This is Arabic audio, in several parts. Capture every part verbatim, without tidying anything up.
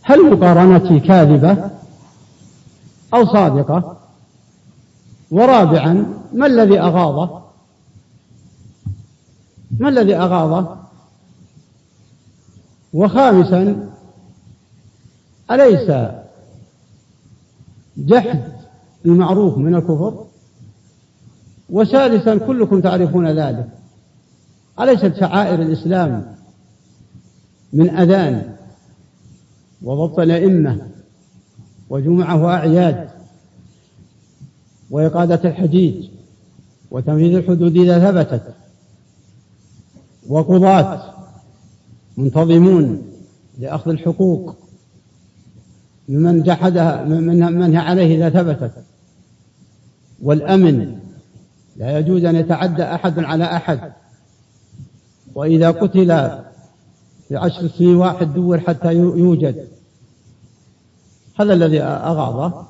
هل مقارنتي كاذبة أو صادقة؟ ورابعا، ما الذي أغاضه؟ ما الذي أغاضه؟ وخامسا، أليس جحد المعروف من الكفر؟ وسادسا، كلكم تعرفون ذلك، أليست شعائر الإسلام من أذان وضبط الأئمة وجمعة وأعياد وإقادة الحجيج وتنفيذ الحدود إذا ثبتت وقضاة منتظمون لأخذ الحقوق ممن جحدها من عليه إذا ثبتت، والأمن لا يجوز أن يتعدى أحد على أحد، وإذا قتل في عشر سنين واحد دور حتى يوجد. هذا الذي أغاضه.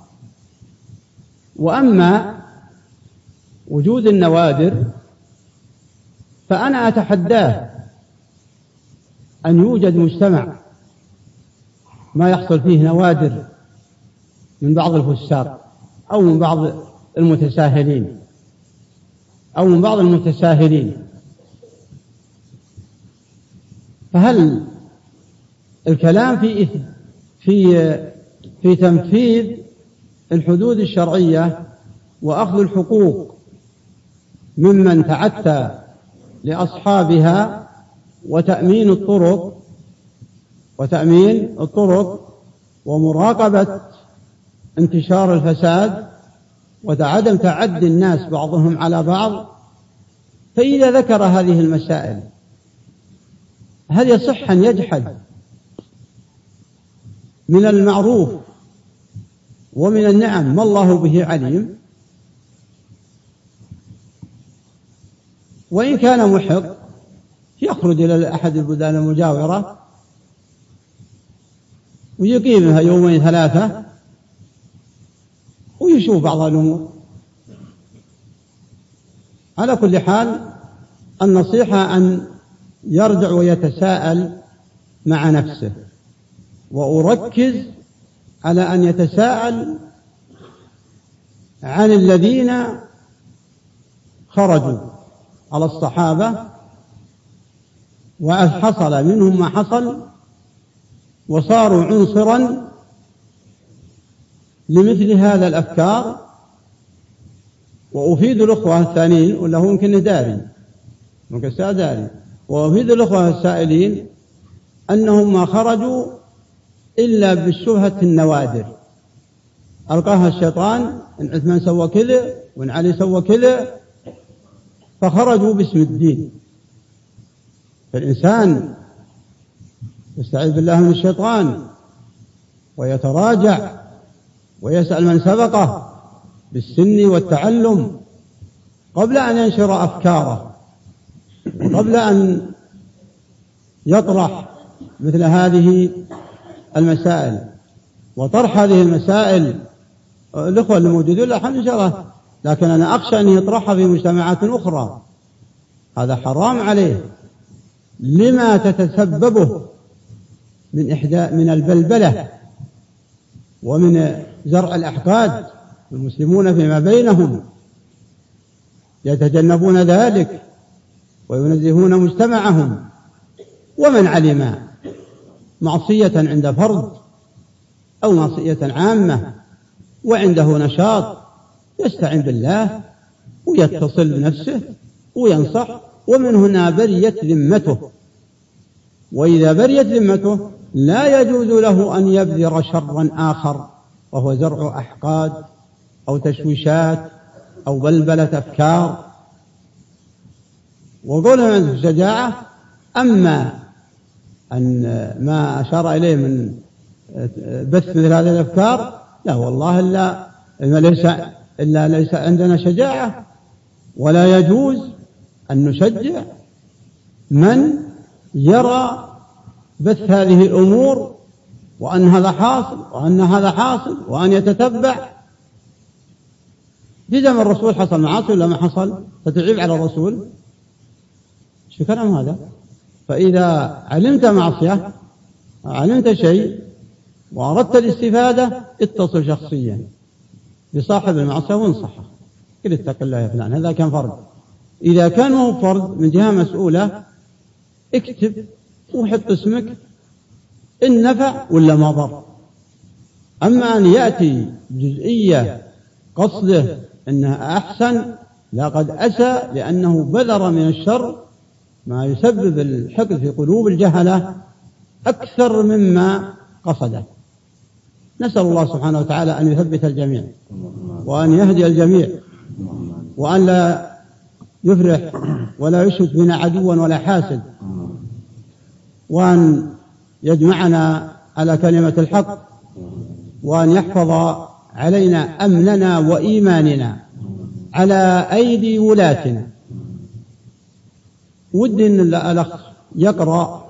وأما وجود النوادر فأنا أتحداه أن يوجد مجتمع ما يحصل فيه نوادر من بعض الفساق أو من بعض المتساهلين أو من بعض المتساهلين. فهل الكلام في في في تنفيذ الحدود الشرعية وأخذ الحقوق ممن تعتى لأصحابها وتأمين الطرق وتأمين الطرق ومراقبة انتشار الفساد وعدم تعدي الناس بعضهم على بعض، فإذا ذكر هذه المسائل هل يصح أن يجحد من المعروف ومن النعم ما الله به عليم؟ وإن كان محق يخرج إلى أحد البلدان المجاورة ويقيمها يومين ثلاثة ويشوف بعض الأمور. على كل حال النصيحة أن يرجع ويتساءل مع نفسه، وأركز على أن يتساءل عن الذين خرجوا على الصحابة وحصل منهم ما حصل وصاروا عنصرا لمثل هذا الأفكار. وأفيد الأخوة الثانيين ولا هو يمكن داري ممكن داري وأفيد الأخوة السائلين أنهم ما خرجوا إلا بالشبهة النوادر ألقاها الشيطان إن عثمان سوى كذا وإن علي سوى كذا فخرجوا باسم الدين. فالإنسان يستعيذ بالله من الشيطان ويتراجع ويسأل من سبقه بالسن والتعلم قبل أن ينشر أفكاره وقبل أن يطرح مثل هذه المسائل. وطرح هذه المسائل الأخوة الموجودون الحمد لله، لكن أنا أخشى أن يطرحها في مجتمعات أخرى، هذا حرام عليه لما تتسببه من إحداث من البلبلة ومن زرع الأحقاد. المسلمون فيما بينهم يتجنبون ذلك وينزهون مجتمعهم، ومن علم معصية عند فرد أو معصية عامة وعنده نشاط يستعين بالله ويتصل بنفسه وينصح، ومن هنا بريت ذمته. وإذا بريت ذمته لا يجوز له أن يبذر شرا آخر وهو زرع أحقاد أو تشويشات أو بلبلة أفكار. وقولنا من الشجاعة، أما أن ما أشار إليه من بث مثل هذه الأفكار لا والله إلا ليس إلا ليس عندنا شجاعة، ولا يجوز أن نشجع من يرى بث هذه الأمور وأن هذا حاصل وأن هذا حاصل وأن يتتبع. في زمن الرسول حصل معاصي ولا ما حصل؟ فتعيب على الرسول؟ شو كلام هذا؟ فإذا علمت معصية علمت شيء وأردت الاستفادة اتصل شخصيا بصاحب المعصية وانصحه، قل اتق الله يا فلان. هذا كان فرد. إذا كان هو فرد من جهة مسؤولة اكتب وحط اسمك إن نفع ولا ما ضر. أما أن يأتي جزئية قصده أنها أحسن، لقد أسى، لأنه بذر من الشر ما يسبب الحقد في قلوب الجهلة أكثر مما قصده. نسأل الله سبحانه وتعالى أن يثبت الجميع وأن يهدي الجميع وأن لا يفرح ولا يشرك بنا عدوا ولا حاسد، وأن يجمعنا على كلمة الحق، وأن يحفظ علينا أمننا وإيماننا على أيدي ولاتنا. ودي أن الأخ يقرأ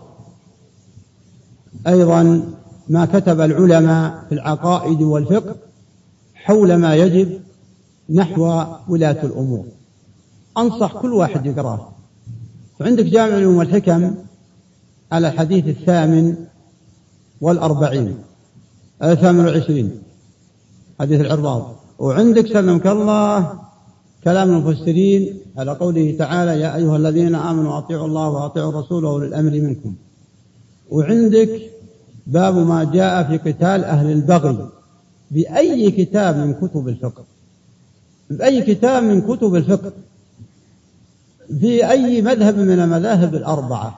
أيضا ما كتب العلماء في العقائد والفقه حول ما يجب نحو ولاة الأمور. أنصح كل واحد يقرأه. فعندك جامع العلوم والحكم على الحديث الثامن والأربعين الثامن والعشرين حديث العرباض، وعندك سلمك الله كلام المفسرين على قوله تعالى يا أيها الذين آمنوا أطيعوا الله وأطيعوا الرسول وأولي الأمر منكم، وعندك باب ما جاء في قتال أهل البغي. بأي كتاب من كتب الفقه، بأي كتاب من كتب الفقه، في أي مذهب من المذاهب الأربعة.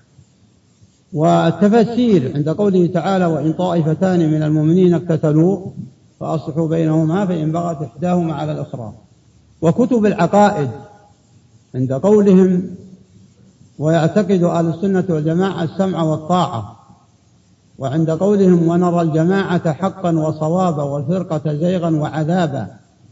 والتفسير عند قوله تعالى وإن طائفتان من المؤمنين اقتتلوا فأصلحوا بينهما فإن بغت إحداهما على الأخرى. وكتب العقائد عند قولهم ويعتقد أهل السنة والجماعة السمع والطاعة، وعند قولهم ونرى الجماعة حقا وصوابا والفرقة زيغا وعذابا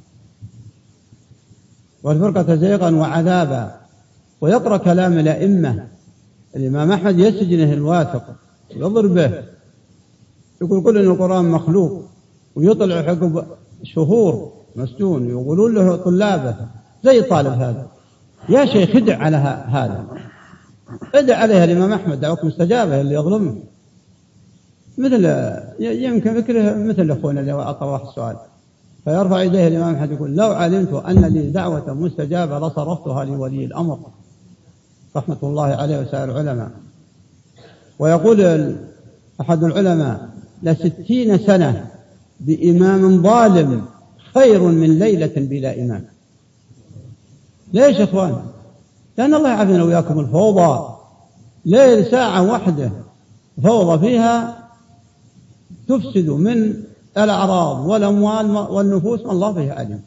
والفرقة زيغا وعذابا. ويقرأ كلام الأئمة. الإمام أحمد يسجنه الواثق يضربه، يقول كل إن القرآن مخلوق، ويطلع حقب شهور مسجون، يقولون له طلابه زي طالب هذا يا شيخ ادع على هذا، ادع عليها الإمام أحمد دعوك مستجابة اللي يظلمه. مثل يمكن فكره مثل أخونا اللي أطرح السؤال، فيرفع يديه الإمام أحمد يقول لو علمت أن لي دعوة مستجابة لصرفتها لولي الأمر رحمة الله عليه وسائر العلماء. ويقول أحد العلماء لستين سنة بإمام ظالم خير من ليلة بلا إمام. ليش يا إخوان؟ لأن الله يعافينا وياكم الفوضى. ليل ساعة واحدة فوضى فيها تفسد من الأعراض والأموال والنفوس ما الله فيها عليم.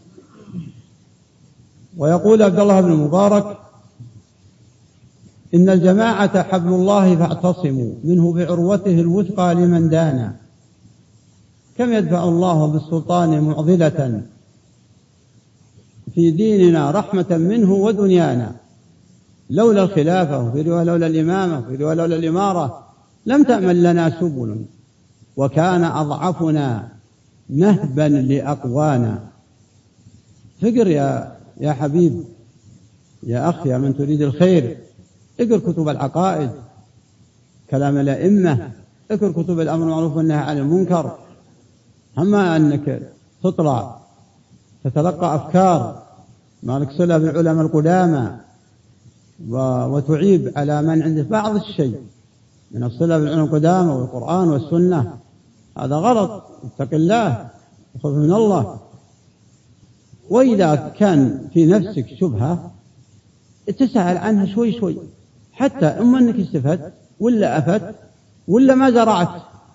ويقول عبد الله بن المبارك إن الجماعة حبل الله فاعتصموا منه بعروته الوثقى لمن دانا. كم يدفع الله بالسلطان معضلة في ديننا رحمة منه ودنيانا. لولا الخلافة في رواية لولا الإمامة في رواية لولا الإمارة لم تأمن لنا سبل، وكان أضعفنا نهبا لأقوانا. فقر يا يا حبيب يا أخي يا من تريد الخير، اقر كتب العقائد، كلام الأئمة، اقر كتب الأمر بالمعروف والنهي عن المنكر. أما أنك تطلع تتلقى أفكار ما لك صلة بالعلماء القدامى وتعيب على من عنده بعض الشيء من الصلة بالعلماء القدامى والقرآن والسنة، هذا غلط. اتق الله وخذ من الله. وإذا كان في نفسك شبهة تسأل عنها شوي شوي، حتى إما أنك استفدت ولا أفدت ولا ما زرعت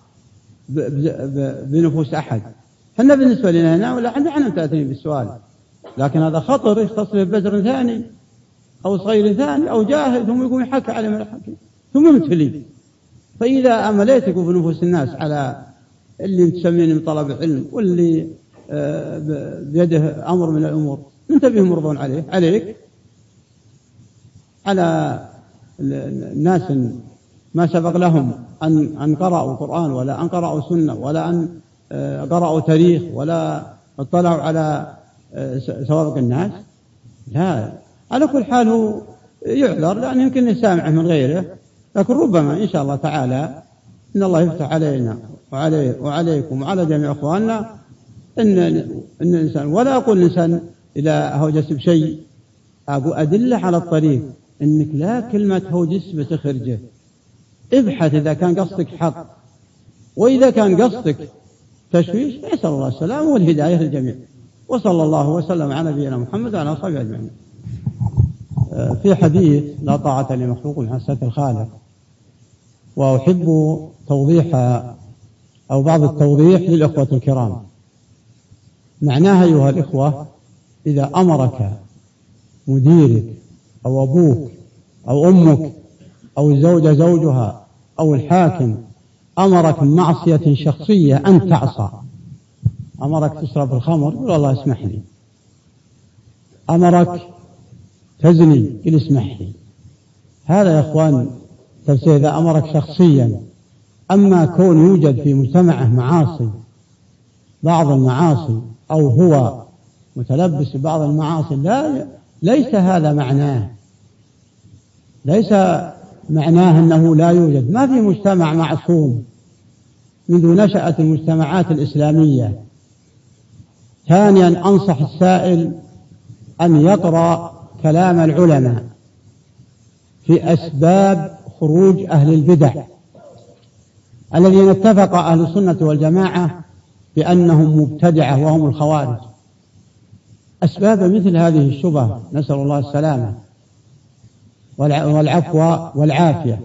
بنفوس أحد. فإن بالنسبة لنا هنا ولا عندنا احنا متأثرين بالسؤال، لكن هذا خطر يختص ببزر ثاني أو صغير ثاني أو جاهل ثم يقوم يحكي على من الحكي ثم متفلي. فإذا أمليتك في نفوس الناس على اللي تسميني من طلب العلم واللي بيده أمر من الأمور من تبيهم مرضون عليه عليك على الناس ما سبق لهم أن أن قرأوا القرآن ولا أن قرأوا سنة ولا أن قرأوا تاريخ ولا اطلعوا على سوابق الناس. لا، على كل حال هو يعذر لأن يمكن يسامعه من غيره، لكن ربما إن شاء الله تعالى إن الله يفتح علينا وعلي وعليكم وعلى جميع إخواننا إن إن الإنسان، ولا أقول الإنسان إذا هوجس بشيء، أقول أدلة على الطريق، إنك لا كلمة هوجس بتخرجه، ابحث إذا كان قصدك حق، وإذا كان قصدك تشويش نسأل الله السلامة والهداية للجميع. وصلى الله وسلم على نبينا محمد وعلى آله وصحبه أجمعين. في حديث لا طاعة لمخلوق في معصية الخالق، وأحب توضيح أو بعض التوضيح للإخوة الكرام. معناها أيها الإخوة، إذا أمرك مديرك أو أبوك أو أمك أو الزوجة زوجها أو الحاكم أمرك بمعصية شخصية أن تعصى، أمرك تشرب الخمر قل الله اسمح لي، أمرك تزني قل اسمح لي. هذا يا إخوان تفسير إذا أمرك شخصيا. أما كون يوجد في مجتمعه معاصي، بعض المعاصي، أو هو متلبس ببعض المعاصي، لا ليس هذا معناه، ليس معناه أنه لا يوجد. ما في مجتمع معصوم منذ نشأت المجتمعات الإسلامية. ثانيا، أنصح السائل أن يقرأ كلام العلماء في أسباب خروج أهل البدع الذين اتفق أهل السنة والجماعة بأنهم مبتدعة وهم الخوارج. أسباب مثل هذه الشبهة نسأل الله السلامة والعفو والعافية.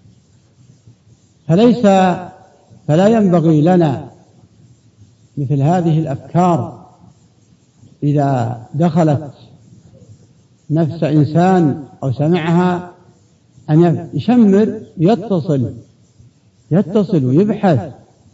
فليس فلا ينبغي لنا مثل هذه الأفكار إذا دخلت نفس إنسان أو سمعها أن يشمر، يتصل يتصل ويبحث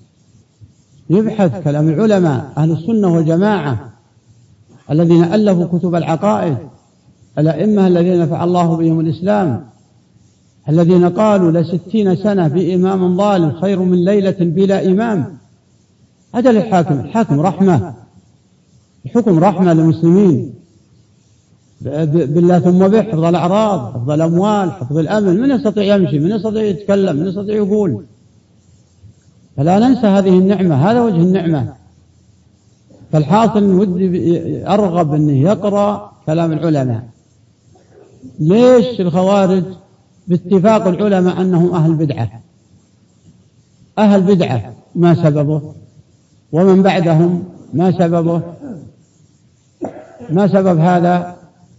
يبحث كلام العلماء أهل السنة والجماعة الذين ألفوا كتب العقائد، الأئمة الذين نفع الله بهم الإسلام، الذين قالوا لستين سنة بإمام ظالم خير من ليلة بلا إمام. هذا للحاكم، الحاكم رحمة، الحكم رحمة للمسلمين بالله ثم به، حفظ الأعراض، حفظ الأموال، حفظ الأمن. من يستطيع يمشي، من يستطيع يتكلم، من يستطيع يقول. فلا ننسى هذه النعمة، هذا وجه النعمة. فالحاصل ودي أرغب أنه يقرأ كلام العلماء. ليش الخوارج باتفاق العلماء أنهم أهل بدعة؟ أهل بدعة ما سببه؟ ومن بعدهم ما سببه؟ ما سبب هذا؟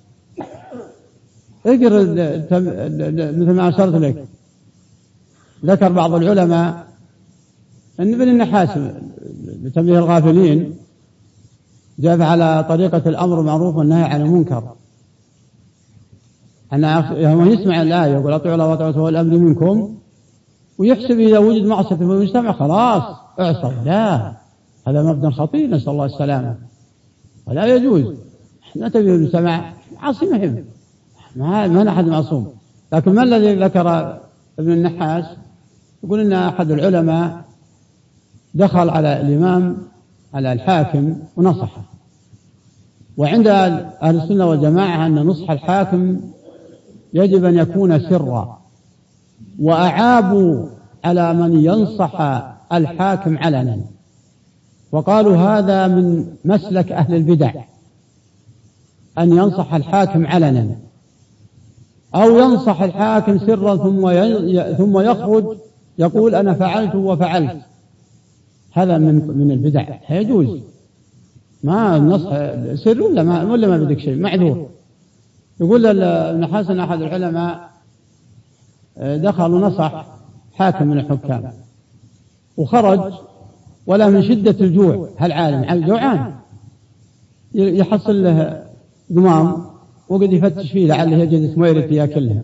اقرأ مثل ما أشرت لك. ذكر بعض العلماء أن ابن النحاس بتنبيه الغافلين جاء على طريقة الأمر معروف والنهي عن المنكر، أنا يوم يسمع الآية يقول أطيعوا الله وأطيعوا الأمر منكم، ويحسب إذا وجد معصية في المجتمع خلاص اعصوا. لا، هذا مبدأ خطير نسأل الله السلامة، ولا يجوز. احنا تبي المجتمع عاصي مهم، ما ما أحد معصوم. لكن ما الذي ذكر ابن النحاس؟ يقول إن أحد العلماء دخل على الإمام على الحاكم ونصحه، وعند أهل السنة والجماعة أن نصح الحاكم يجب أن يكون سرا، وأعابوا على من ينصح الحاكم علنا، وقالوا هذا من مسلك أهل البدع أن ينصح الحاكم علنا، أو ينصح الحاكم سرا ثم ثم يخرج يقول أنا فعلت وفعلت. هذا من من البدع، يجوز. ما النصح سر ولا ما ولا ما بدك شيء معذور. يقول ابن حسن أحد العلماء دخل ونصح حاكم من الحكام وخرج، ولا من شدة الجوع، هالعالم جوعان يحصل له قمام وقد يفتش فيه لعله يجد سميرة ياكلها.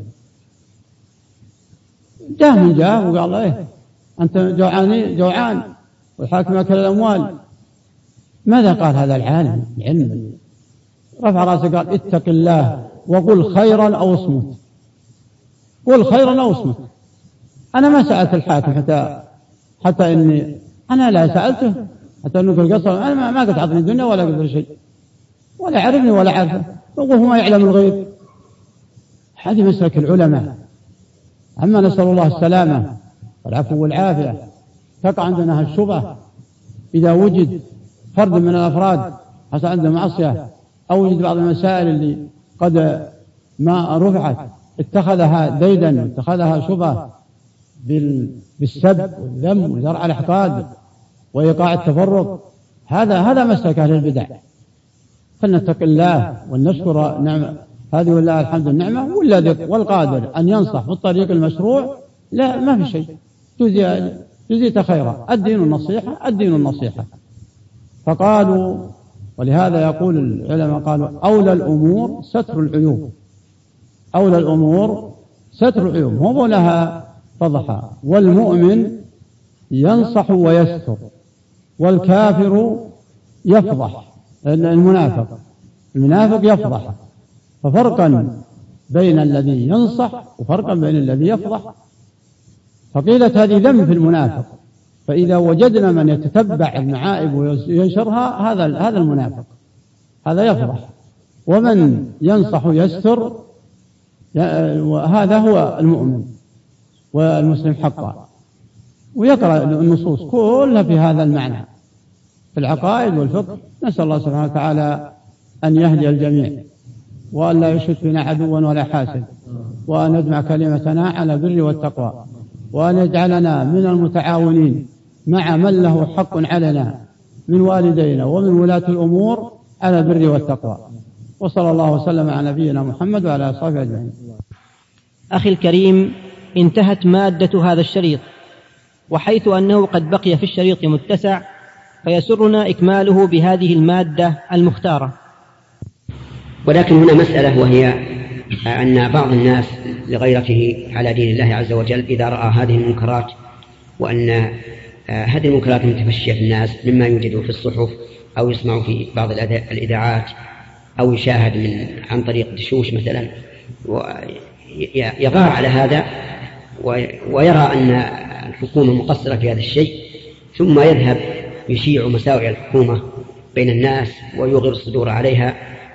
جاء من جاء وقال له إيه أنت جوعان جوعان والحاكم أكل الأموال. ماذا قال هذا العالم العلم؟ رفع رأسه قال اتق الله وقل خيرا أو اصمت، قل خيرا أو اصمت. أنا ما سألت الحاكم حتى حتى إني أنا لا سألته حتى أنه القصر، أنا ما, ما قد عطني الدنيا ولا قدر شيء ولا عرفني ولا عرفه، وهو ما يعلم الغيب. هذه مسلك العلماء. أما نسأل الله السلامة والعفو والعافية، تقع عندنا الشبهة إذا وجد فرد من الأفراد حصل عنده معصية أو وجد بعض المسائل اللي قد ما رفعت اتخذها ديدا واتخذها شبهة بالسب والذم وزرع الإحقاد وإيقاع التفرق، هذا هذا مسلك أهل البدع. فلنتق الله ونشكر نعمة هذه والله الحمد النعمة والذي والقادر أن ينصح في الطريق المشروع، لا ما في شيء، جزي جزيت خيرا، الدين النصيحة الدين النصيحة. فقالوا ولهذا يقول العلماء قالوا أولى الأمور ستر العيوب، أولى الأمور ستر العيوب، هم لها فضحا. والمؤمن ينصح ويستر، والكافر يفضح. المنافق المنافق يفضح. ففرقا بين الذي ينصح وفرقا بين الذي يفضح. فقيلت هذه ذم في المنافق، فإذا وجدنا من يتتبع المعائب وينشرها هذا هذا المنافق، هذا يفضح. ومن ينصح يستر وهذا هو المؤمن والمسلم حقا. ويقرأ النصوص كلها في هذا المعنى في العقائد والفقه. نسأل الله سبحانه وتعالى أن يهدي الجميع، وأن لا يشهد فينا عدوا ولا حاسد، وأن يجمع كلمتنا على البر والتقوى، وأن يجعلنا من المتعاونين مع من له حق علينا من والدينا ومن ولاة الأمور على البر والتقوى. وصلى الله وسلم على نبينا محمد وعلى آله وصحبه أجمعين. أخي الكريم، انتهت مادة هذا الشريط، وحيث أنه قد بقي في الشريط متسع فيسرنا إكماله بهذه المادة المختارة. ولكن هنا مسألة، وهي أن بعض الناس لغيرته على دين الله عز وجل إذا رأى هذه المنكرات، وأن هذه المنكرات متفشية في الناس مما يوجد في الصحف أو يسمع في بعض الإذاعات أو يشاهد من عن طريق دشوش مثلا، ويغار على هذا ويرى أن الحكومة مقصرة في هذا الشيء، ثم يذهب يشيع مساوئ الحكومة بين الناس ويغر الصدور عليها،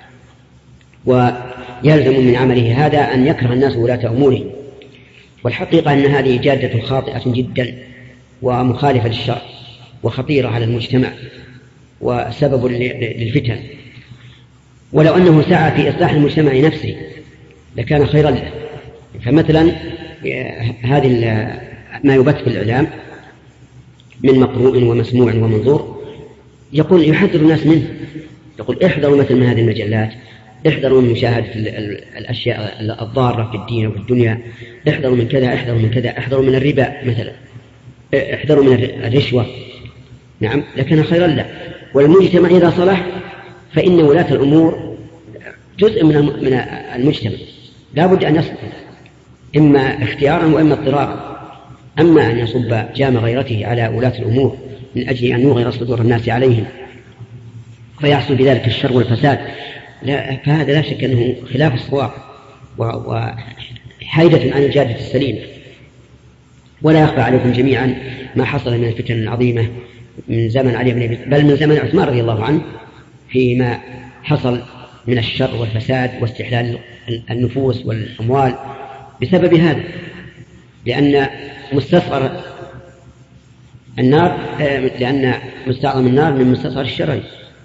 ويلزم من عمله هذا أن يكره الناس ولاة أمورهم. والحقيقة أن هذه جادة خاطئة جدا ومخالفة للشرع وخطيرة على المجتمع وسبب للفتن. ولو أنه سعى في إصلاح المجتمع نفسه لكان خيرا له. فمثلا هذه ما يبث في الإعلام من مقروء ومسموع ومنظور يقول يحذر الناس منه، يقول احذروا مثل من هذه المجلات، احذروا من مشاهدة الأشياء الضارة في الدين وفي الدنيا، احذروا من كذا، احذروا من كذا، احذروا من الربا مثلا، احذروا من الرشوة. نعم، لكن خيرا له. والمجتمع إذا صلح فإن ولاة الأمور جزء من المجتمع لا بد أن يصلح، إما اختيارا وإما اضطرارا. أما أن يصب جام غيرته على ولاة الأمور من أجل أن يغير صدور الناس عليهم فيحصل بذلك الشر والفساد، لا، فهذا لا شك أنه خلاف الصواب وحيدة عن الجادة السليمة. ولا يخفى عليكم جميعا ما حصل من الفتن العظيمة من زمن علي بن أبي طالب، بل من زمن عثمان رضي الله عنه، فيما حصل من الشر والفساد واستحلال النفوس والأموال بسبب هذا، لأن مستصغر النار لأن مستعظم النار من مستصغر الشر.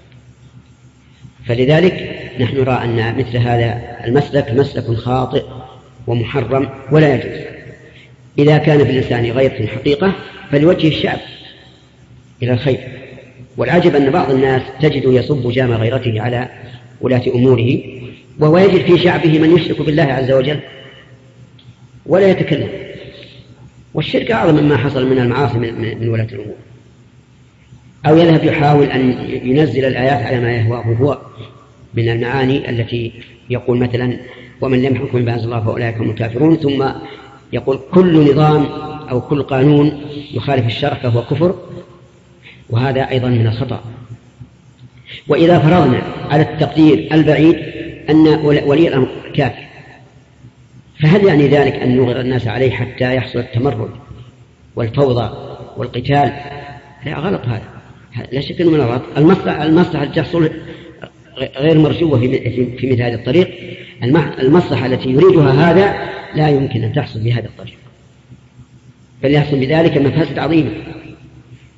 فلذلك نحن نرى أن مثل هذا المسلك مسلك خاطئ ومحرم ولا يجوز. إذا كان في الإنسان غيرة حقيقة فليوجه الشعب إلى الخير. والعجب أن بعض الناس تجد يصب جام غيرته على ولاة أموره، وهو يجد في شعبه من يشرك بالله عز وجل ولا يتكلم. والشرك أعظم مما حصل من المعاصي من ولاة الأمور. أو يذهب يحاول أن ينزل الآيات على ما يهواه هو من المعاني التي يقول مثلا ومن لم يحكم بما أنزل الله فأولئك هم الكافرون، ثم يقول كل نظام أو كل قانون يخالف الشرع فهو كفر، وهذا أيضا من الخطأ. وإذا فرضنا على التقدير البعيد أن ولي الأمر كافر، فهل يعني ذلك أن نغر الناس عليه حتى يحصل التمرد والفوضى والقتال؟ لا، غلط هذا، لا شك أنه من الغلط. المصلحة المصلحة تحصل غير مرجوة في مثل هذا الطريق. المصلحة التي يريدها هذا لا يمكن أن تحصل بهذا الطريق، بل يحصل بذلك مفاسد عظيمة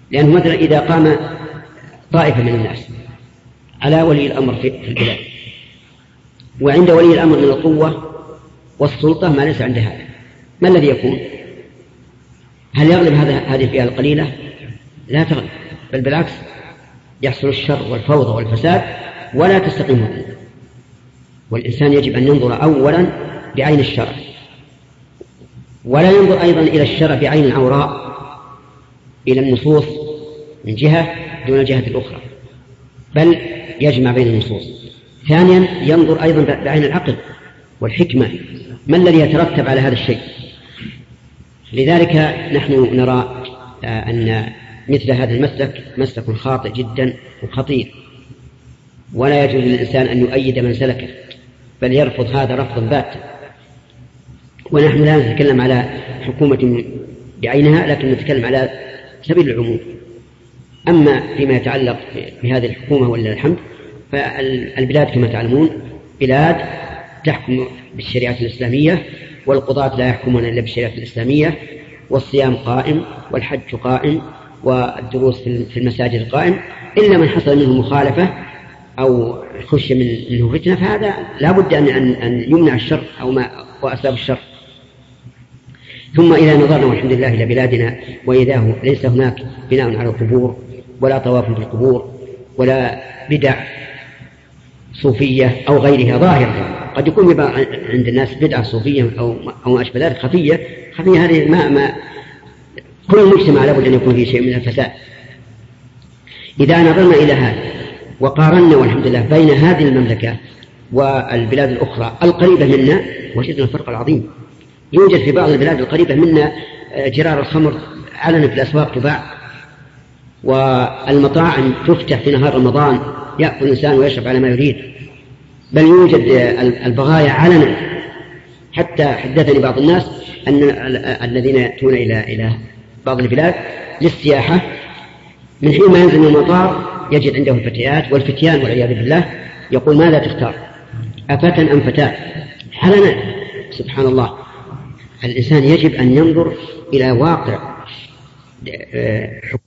لأنه مثلا إذا قام طائفة من الناس على ولي الأمر في البلاد، وعند ولي الأمر من القوة والسلطة ما ليس عند هذا، ما الذي يكون؟ هل يغلب هذا هذه الفئة القليلة؟ لا تغلب، بل بالعكس يحصل الشر والفوضى والفساد ولا تستقيم الأمور. والإنسان يجب أن ينظر أولا بعين الشرع، ولا ينظر أيضا إلى الشرع بعين العوراء، إلى النصوص من جهة دون الجهة الأخرى، بل يجمع بين النصوص. ثانيا ينظر أيضا بعين العقل والحكمة، ما الذي يترتب على هذا الشيء. لذلك نحن نرى أن مثل هذا المسلك مسلك خاطئ جدا وخطير، ولا يجوز للإنسان أن يؤيد من سلكه، بل يرفض هذا رفضا باتا. ونحن لا نتكلم على حكومة بعينها، لكن نتكلم على سبيل العموم. أما فيما يتعلق بهذه الحكومة ولله الحمد، فالبلاد كما تعلمون بلاد تحكم بالشريعة الإسلامية، والقضاة لا يحكمون إلا بالشريعة الإسلامية، والصيام قائم، والحج قائم، والدروس في المساجد قائم، إلا من حصل منه مخالفة أو خش منه فتنة، فهذا لا بد أن يمنع الشر أو ما وأسباب الشر. ثم إذا نظرنا والحمد لله إلى بلادنا وإذا ليس هناك بناء على القبور، ولا طواف بالقبور، ولا بدع صوفية أو غيرها ظاهرة. قد يكون عند الناس بدعة صوفية أو أو ما أشبه ذلك خفية، خفية هذه ما ما كل مجتمع لابد أن يكون فيه شيء من الفساد. إذا نظرنا إلى هذا وقارنا والحمد لله بين هذه المملكة والبلاد الأخرى القريبة منا، وجدنا الفرق العظيم. يوجد في بعض البلاد القريبة منا جرار الخمر علنا في الأسواق تباع، والمطاعم تفتح في نهار رمضان يأكل الإنسان ويشرب على ما يريد، بل يوجد البغايا علنا. حتى حدثني بعض الناس أن الذين يأتون إلى إلى بعض البلاد للسياحة من حين ما ينزل من المطار يجد عنده الفتيات والفتيان والعياذ بالله، يقول ماذا تختار، أفتى أم فتاة؟ علنا. سبحان الله. الإنسان يجب أن ينظر إلى واقع